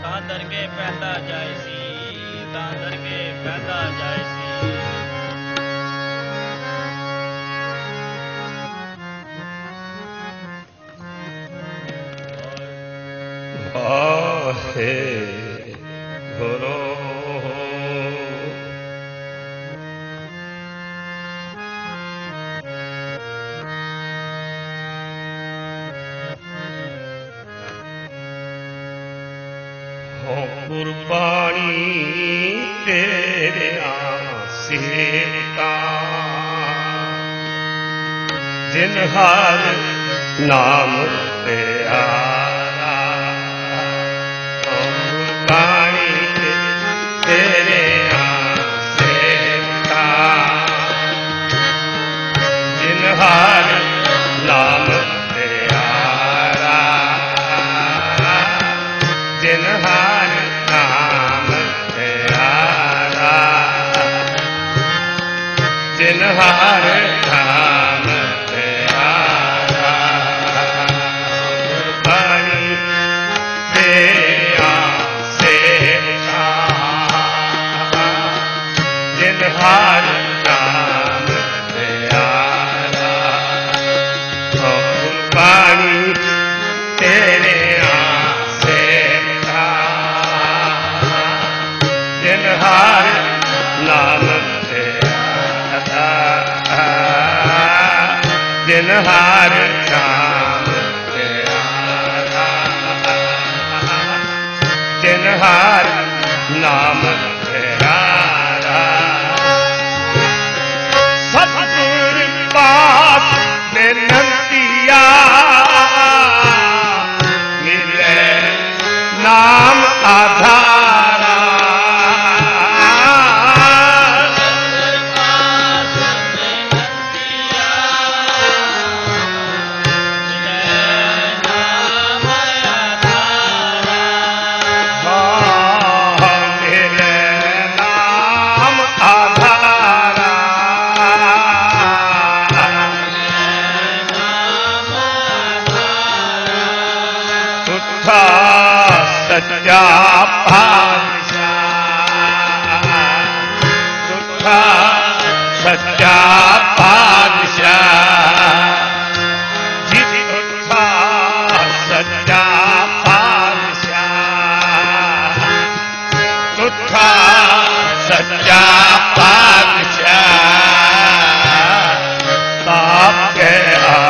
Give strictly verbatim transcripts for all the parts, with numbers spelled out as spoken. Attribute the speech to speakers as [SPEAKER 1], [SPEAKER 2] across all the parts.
[SPEAKER 1] ਤਾਂ ਦਰਗੇ ਪੈਂਦਾ ਜਾਏ ਸੀ, ਤਾਂ ਦਰਗੇ ਪੈਂਦਾ ਜਾਏ ਸੀ।
[SPEAKER 2] ਵਾਹਿਗੁਰੂ ਗੁਰਬਾਣੀ ਤੇਰਿਆਂ ਸੇਵਕਾਂ ਜਿਨ ਹਰ ਨਾਮ ਪਿਆਰਾ, ਗੁਰਬਾਣੀ ਤੇਰਿਆਂ ਸੇਵਕਾਂ ਜਿਨ ਹਰ ਨਾਮ ਪਿਆਰਾ, ਜਿਨ ਹਰ ਜਿਨ ਹਰ ਨਾਮ ਪਿਆਰਾ, ਗੁਰਬਾਣੀ ਤੇਰਿਆਂ ਸੇਵਕਾਂ ਜਿਨ ਹਰ ਨਾਮ ਪਿਆਰਾ, ਗੁਰਬਾਣੀ ਤੇਰਿਆਂ ਸੇਵਕਾਂ ਜਿਨ ਹਰ ਨਾਮ ਜਿਨ ਹਰ ਨਾਮ ਪਿਆਰਾ, ਜਿਨ ਹਰ ਨਾਮ ਪਿਆਰਾ, ਸਤਿਗੁਰ ਪਾਤ ਬੇਨੰਤੀਆ ਮਿਲੇ ਨਾਮ ਆਧਾਰਾ, ਸੱਚਾ ਪਾਤਸ਼ਾਹ, ਸੁੱਖਾ ਸੱਚਾ ਪਾਤਸ਼ਾਹ, ਜਿਤ ਸੁੱਖਾ ਸੱਚਾ ਪਾਤਸ਼ਾਹ, ਸੁੱਖਾ ਸੱਚਾ ਪਾਤਸ਼ਾਹ, ਤਾਪ ਕੇ ਆ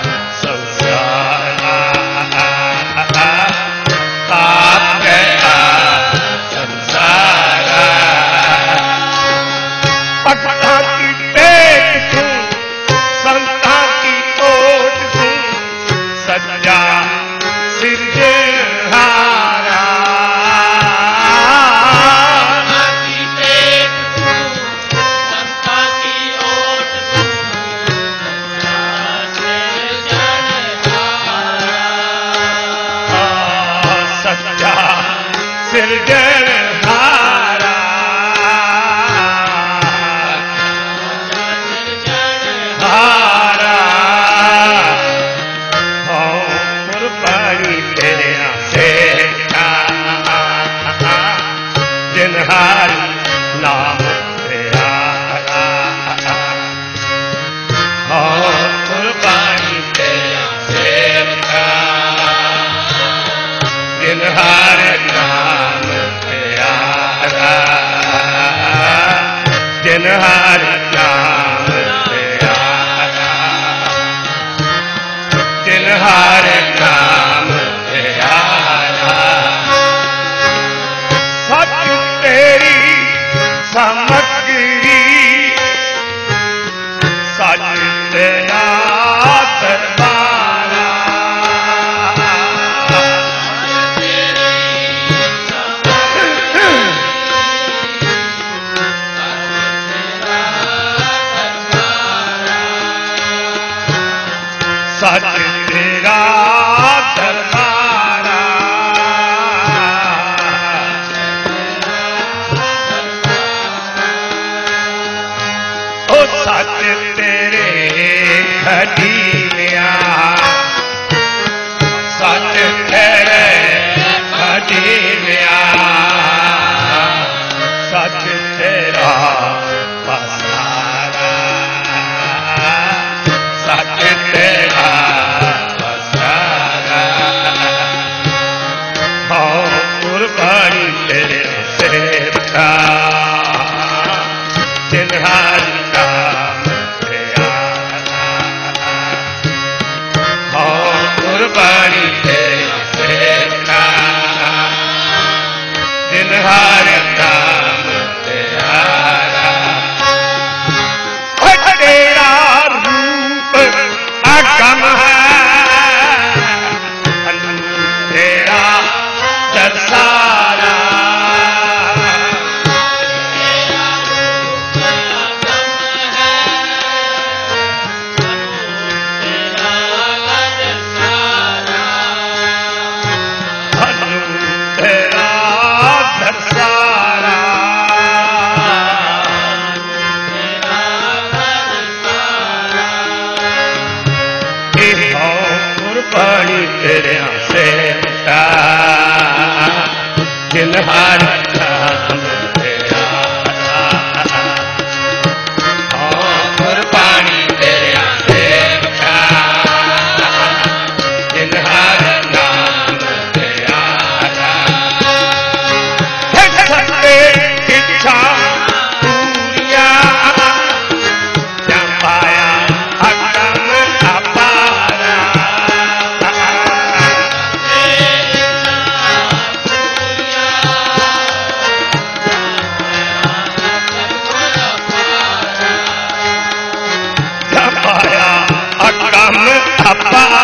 [SPEAKER 2] ਜਿਨ ਹਰ ਨਾਮ ਪਿਆਰਾ, ਜਿਨ ਹਰ ਨਾਮ ਪਿਆਰਾ, ਸੱਚ ਤੇਰੀ ਸਮਗਰੀ, ਸੱਚ ਤੇਰਾ ਦਰਬਾਰਾ, कुर्बानी तेरे सेवका जिन्हार नाम तेरा हो कुर्बानी तेरे सेवका जिन्हार नाम तेरा तेरा रूप अगम है तेरा दर्शाना तेरा दर्शाना कुर्बानी तेरे से जिन्हार नाम तेरा कुर्बानी तेरे से जिन्हार नाम तेरा इच्छा पूरिया पाया अकम अपारा पाया अकम अपारा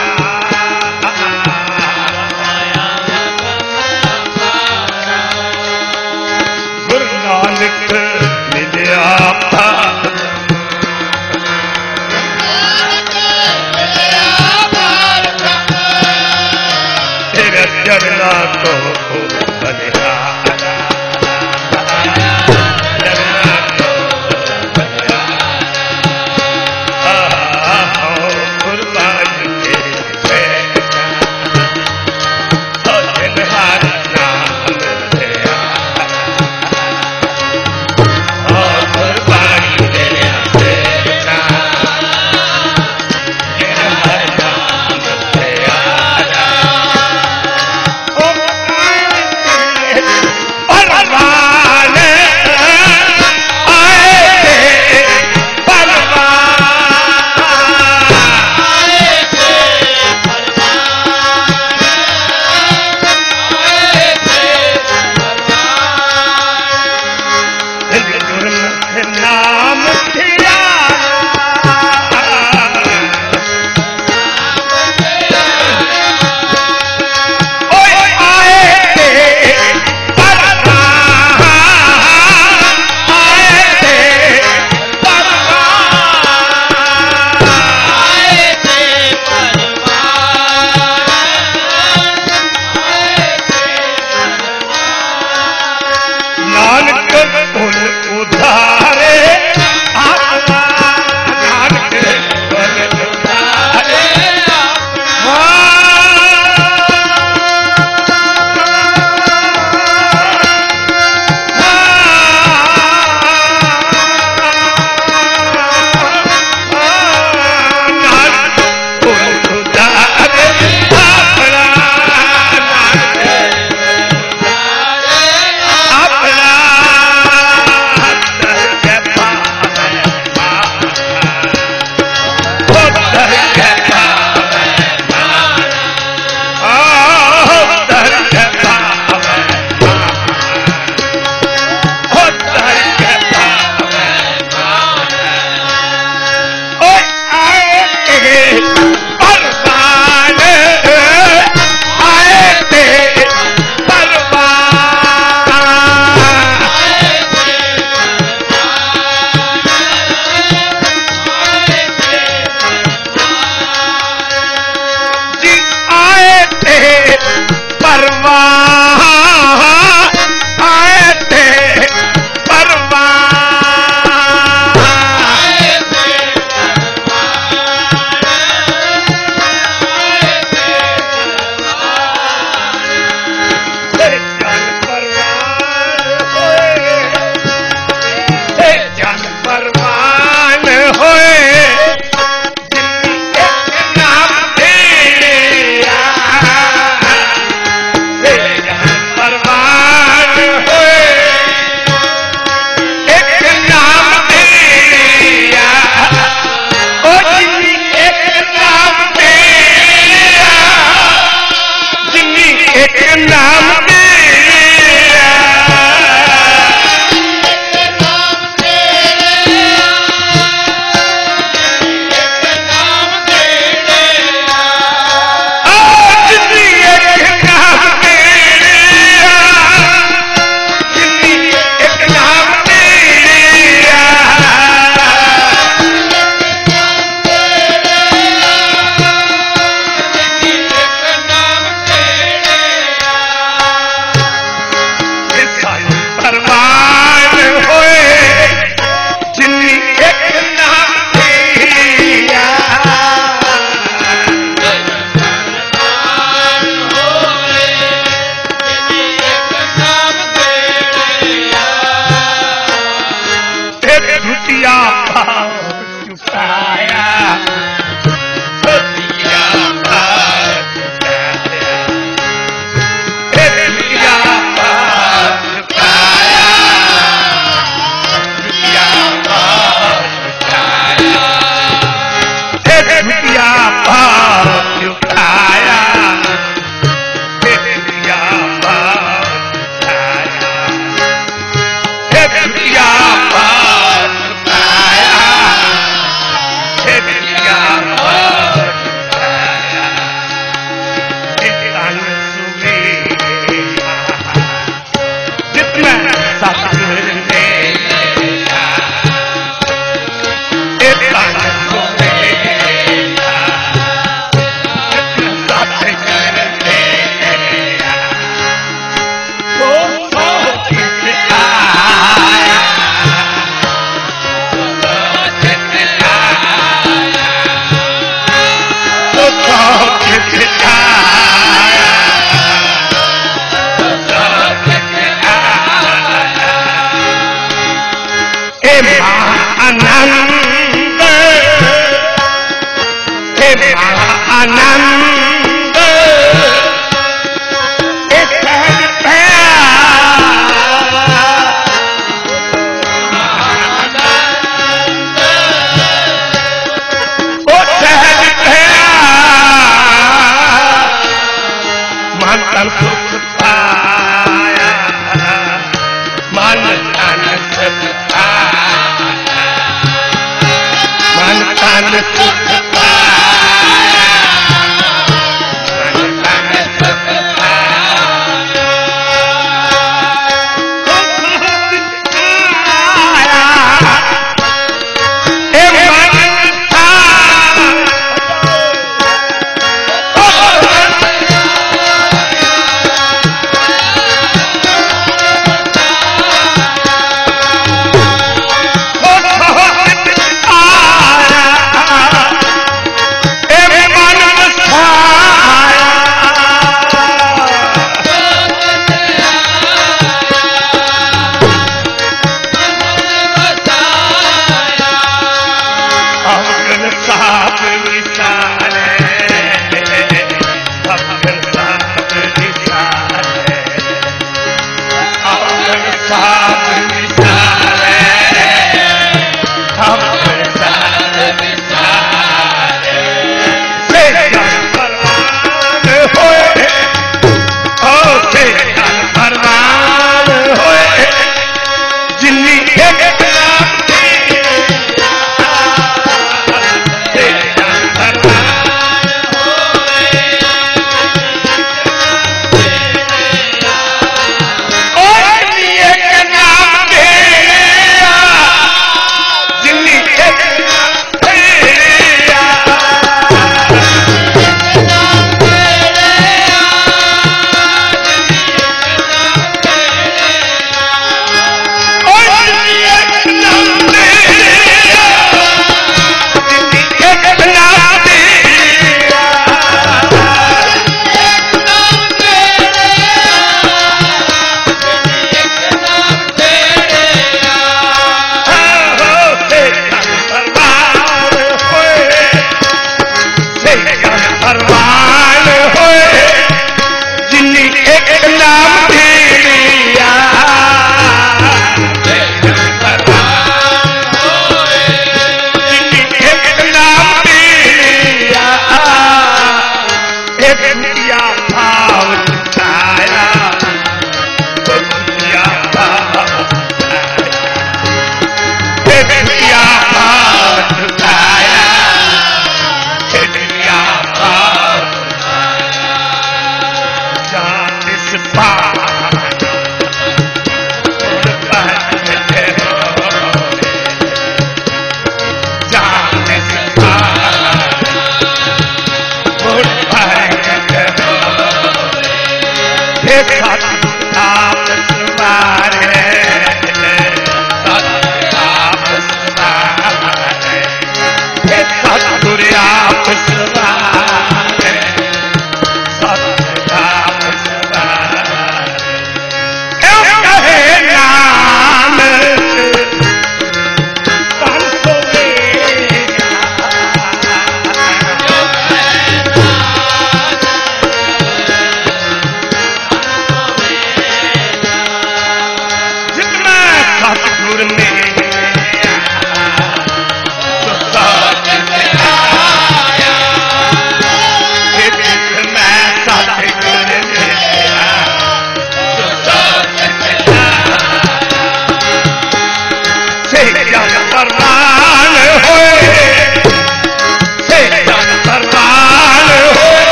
[SPEAKER 2] गुरु नानक मिलिया तेरे चरना को बलिहारा चरना को बलिहारा कुर्बानी तेरे जिन्हार नाम तेरा कुर्बानी तेरे जिन्हार नाम तेरा आनंद एक सहज भया ओ सहज भया मन तन सुख पाया मन तन सुख पाया मन तन सुख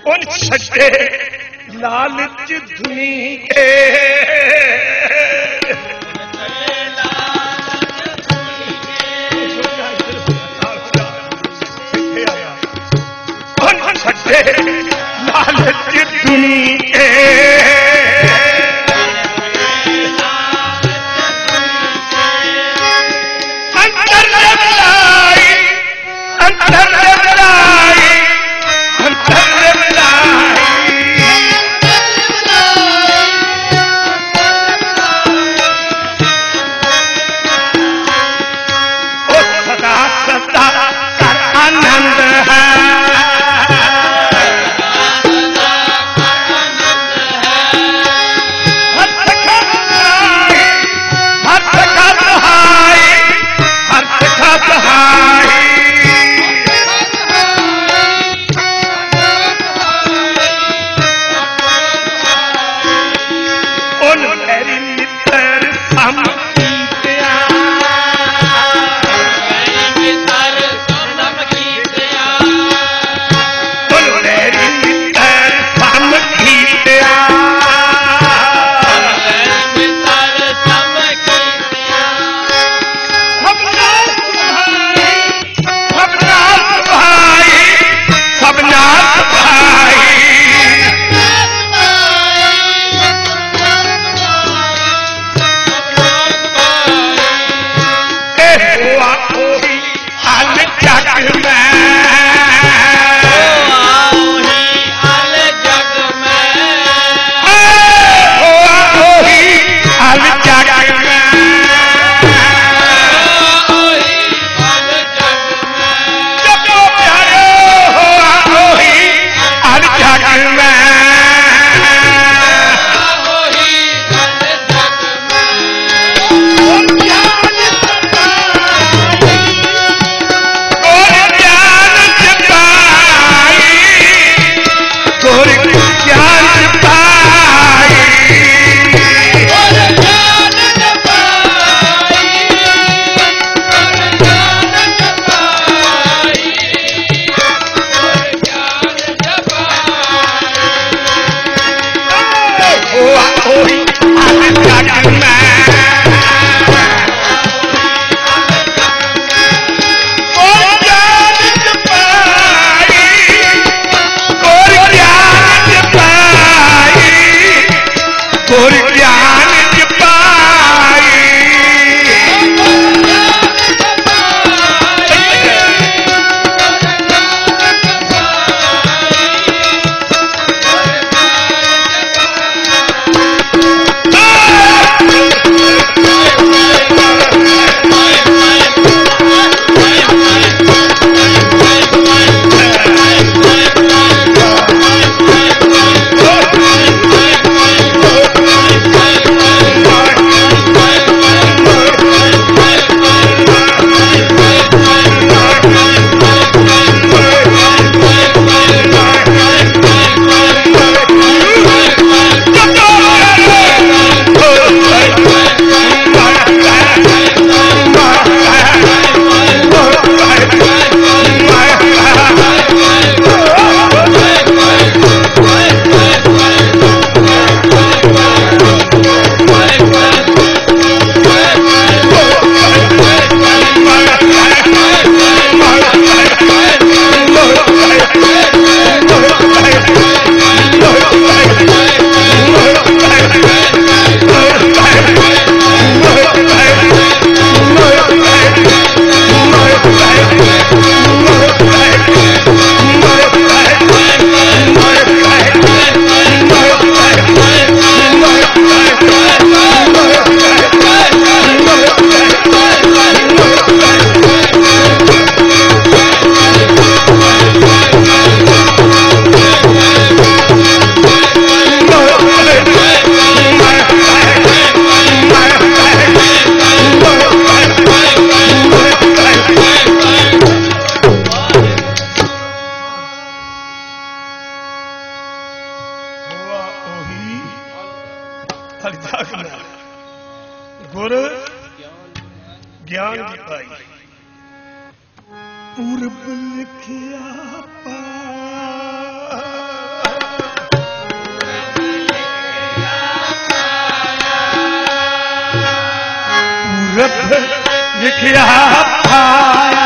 [SPEAKER 2] उन सच्चे लालच धुनी के उन सच्चे लालच धुनी के अंतर लाई अंतर लाई अंतर लाई ओ सदा सदा कर आनंद है गुर ज्ञान की पाई पूर्व लिखिया पाया पूरब लिखिया पाया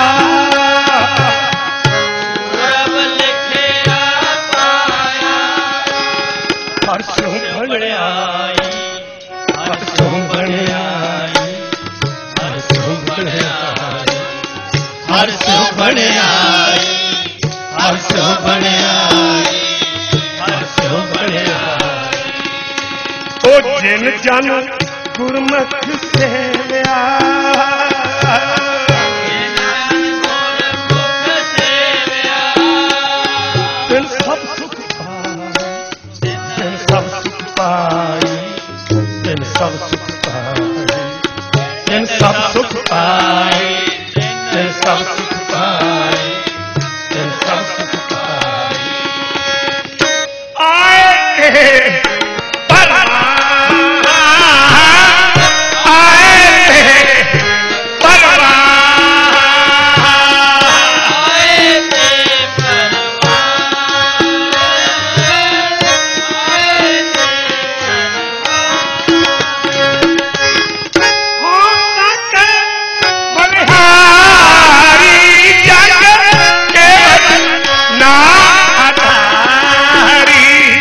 [SPEAKER 1] पूरब लिखिया पाया
[SPEAKER 2] परसों बने आई परसों बने आई परसों बने आई
[SPEAKER 1] परसों बने आई
[SPEAKER 2] परसों बने आई परसों बने आई ओ जिन जन गुरमुख सेव्या तिन सब सुख पाई तिन सब सुख पाई तिन सब सुख पाई तिन सब सुख पाई तिन सब सुख पाई तिन सब सुख पाई आए के परवान आए के परवान
[SPEAKER 1] आए थे परवान आए थे
[SPEAKER 2] बलिहारी जग केवल नाधारी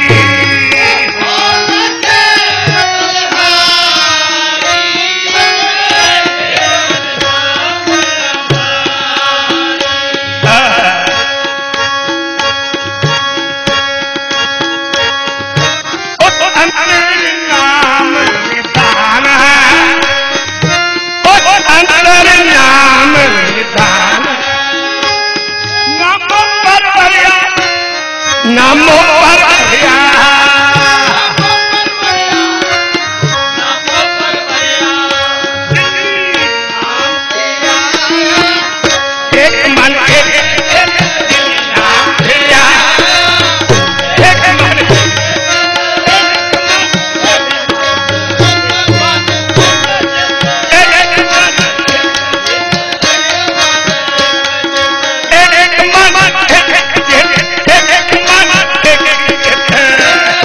[SPEAKER 2] उस अंतर नाम निधान है उस अंतर नाम निधान नामों पर भरिया नामों पर भरिया एक मन एक दिल नाम भरिया एक मन एक मन एक दिल एक मन एक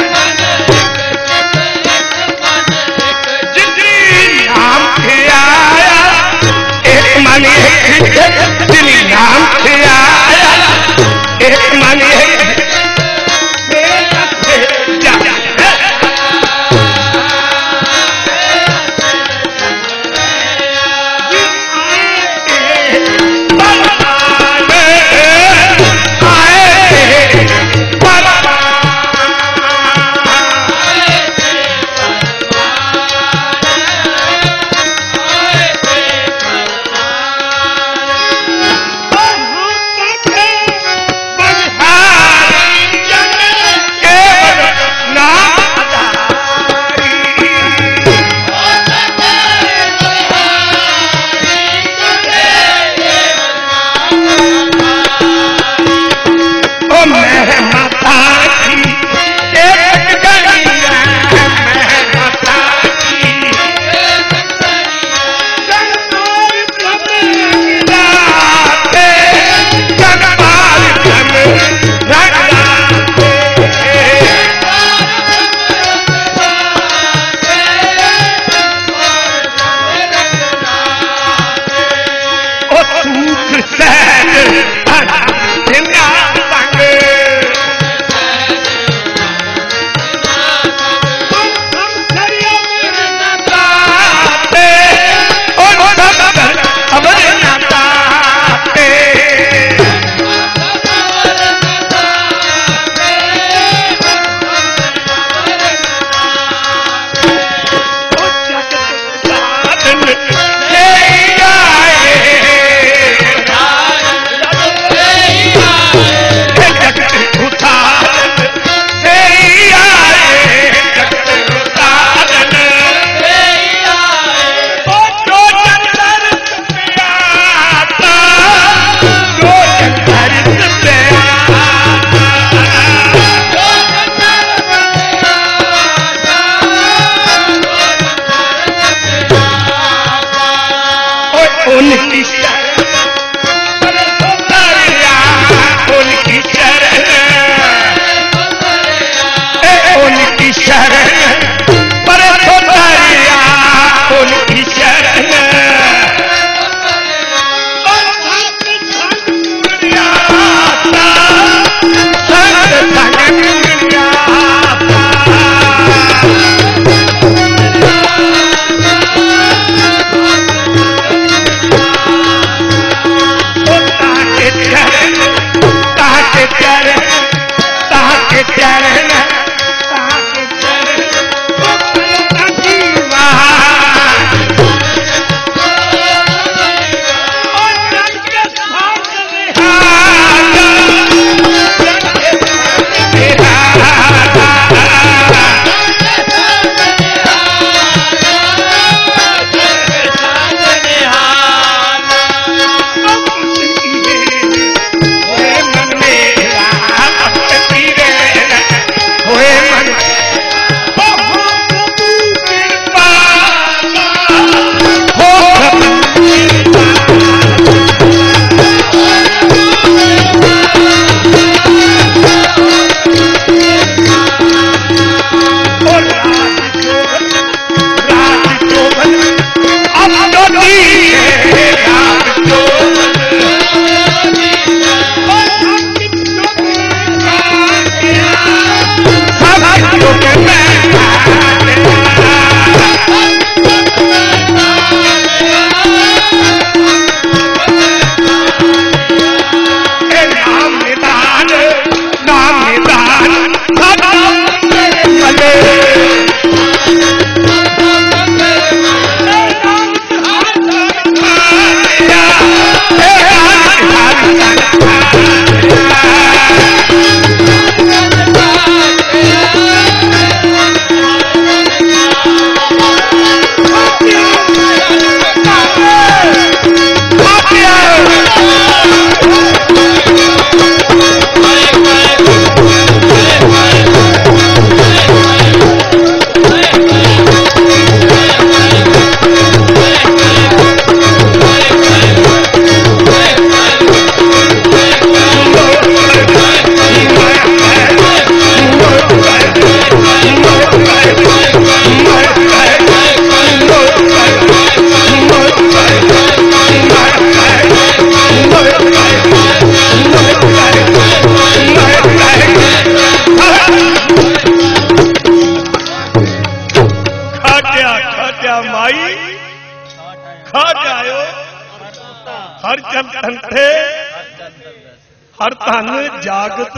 [SPEAKER 2] हर चल थे हर तन जागत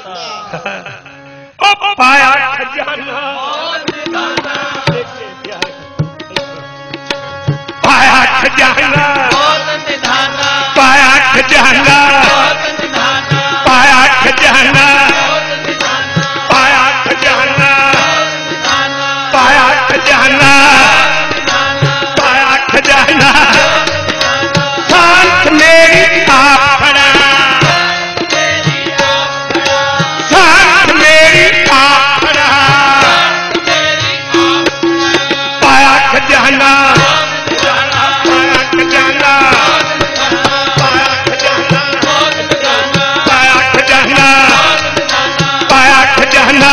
[SPEAKER 2] ओ पाया खजाना पाया खजाना पाया खजाना पाया खजाना पाया खजाना पाया खजाना पाया खजाना सांस मेरी आफड़ा सांस मेरी आफड़ा पाया खजाना पाया खजाना पाया खजाना पाया खजाना पाया खजाना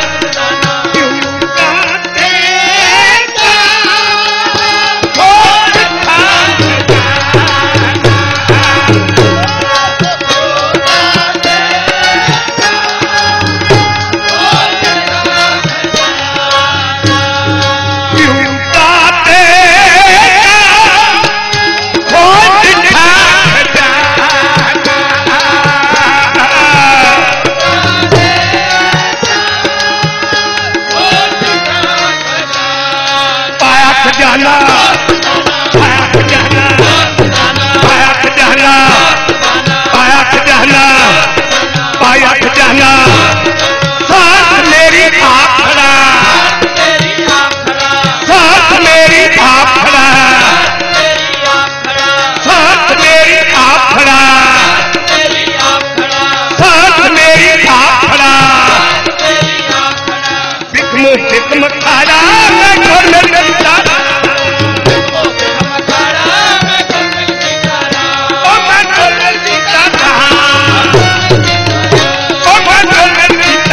[SPEAKER 2] खजाना पाया खजाना पाया खजाना पाया खजाना पाया खजाना सांस मेरी आफड़ा सांस मेरी आफड़ा सांस मेरी आफड़ा सांस मेरी आफड़ा बिकम बिकम खारा मैं घर में रहता Oh, my God,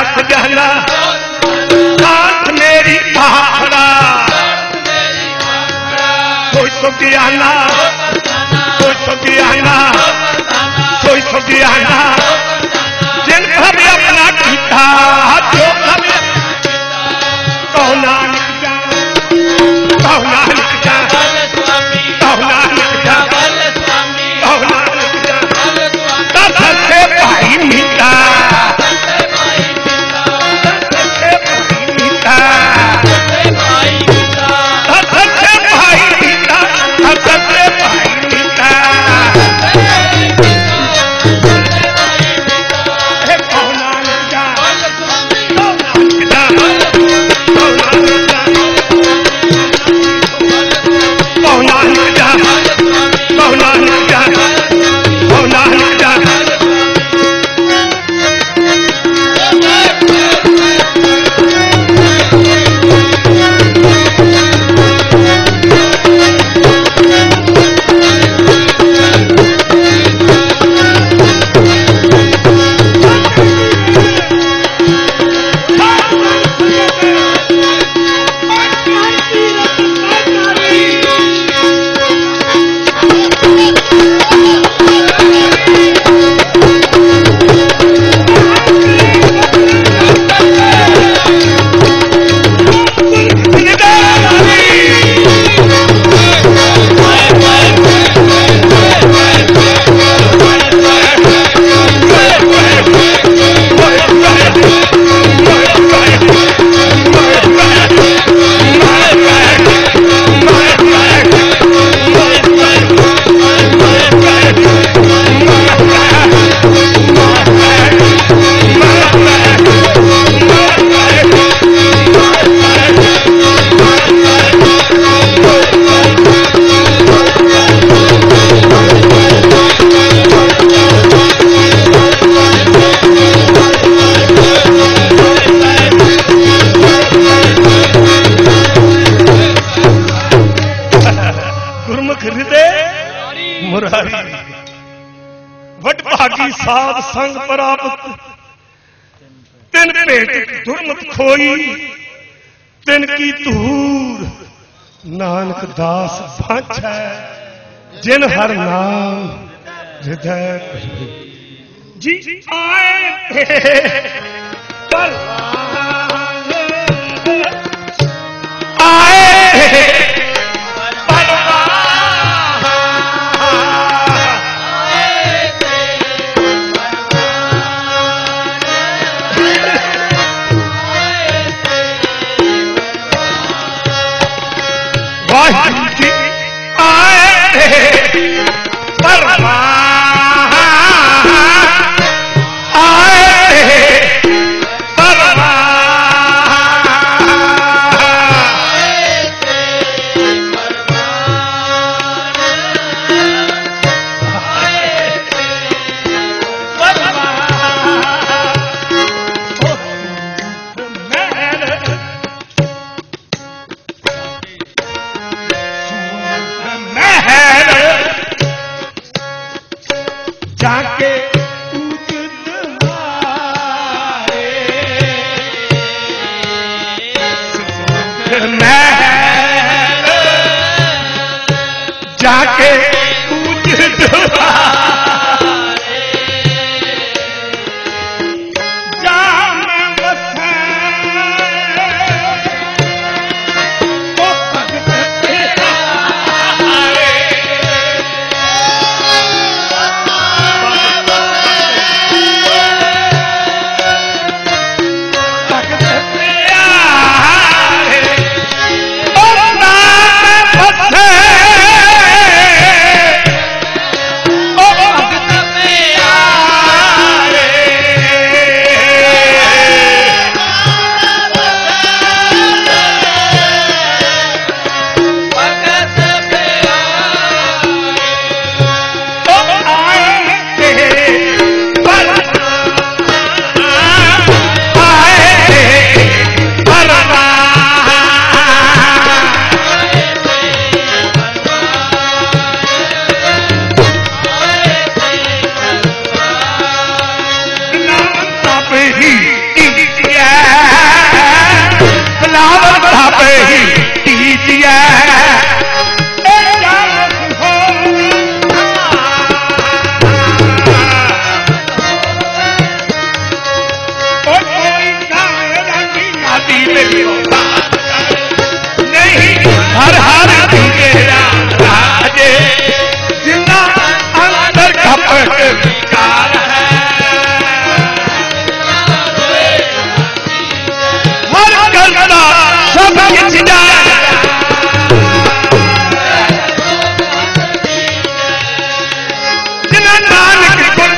[SPEAKER 2] रख जाना हाथ मेरी आखड़ा सोई तो ज्ञाना सोई तो ज्ञाना सोई तो ज्ञाना जिन कभी अपना कीता जो कभी कहो नानक जा कहो नानक जा कहो नानक जा कहो नानक जा दस से भाई मीता साध संग प्राप्त तिन भेट दुर्मत खोई तिन की धूर नानक दास भांच है जिन हर नाम हृदय जी आए पर आए जाके Oh, करदा सब किछ जाणदा जिन्हां नानक गुण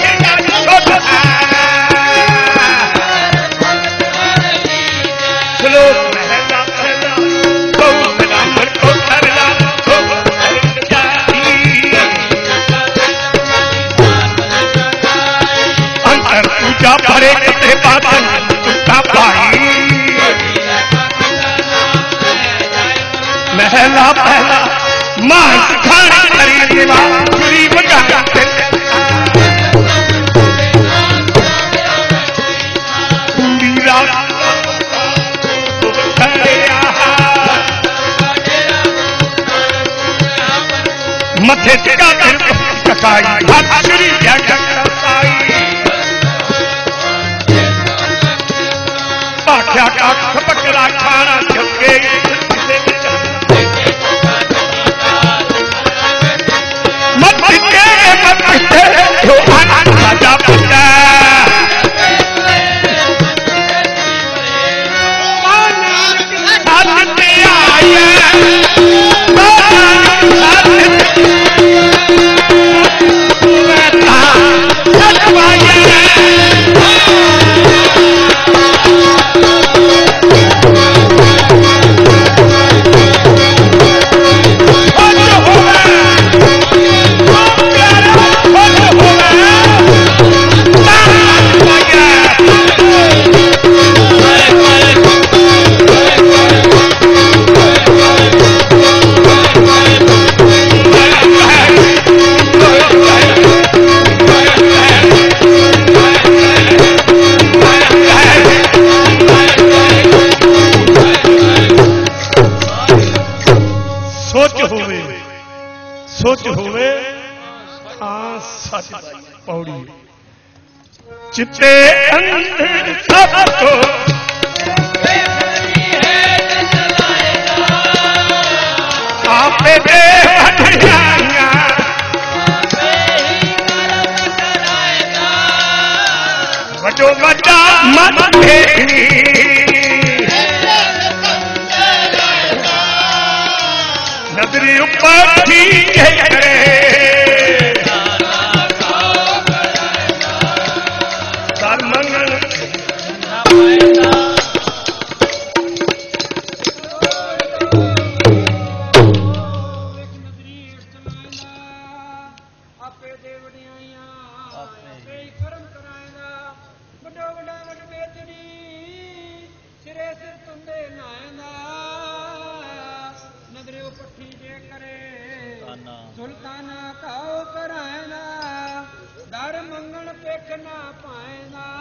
[SPEAKER 2] श्लोक महला पहला बहु ब्राह्मण को करदा अंतर पूजा परे कते बातन तुका पाई महला पहला मांस खाने करी देवा पूरी बगा पूरी रात मथे टिका कर कसाई हाथ श्री जगताई पाख्या का बकरा खाना छके मत के मत के जो आनंद राजा पता साथी आया सोच होवे हाँ सच पौड़ी चित्ते अंदर सबको आपे दे बढ़ियां वजो वजा मत देखनी नजरी ऊपर ठीक करे कर मंगल
[SPEAKER 3] आपे देवड़ियां आपे कर्म कराएगा बड़ो बड़ा वड बेचनी सिरे सिर तुंदे नाएगा नजरे पट्टी जे करे सुल्ताना काओ कराएगा दर मंगण पेख ना पाएगा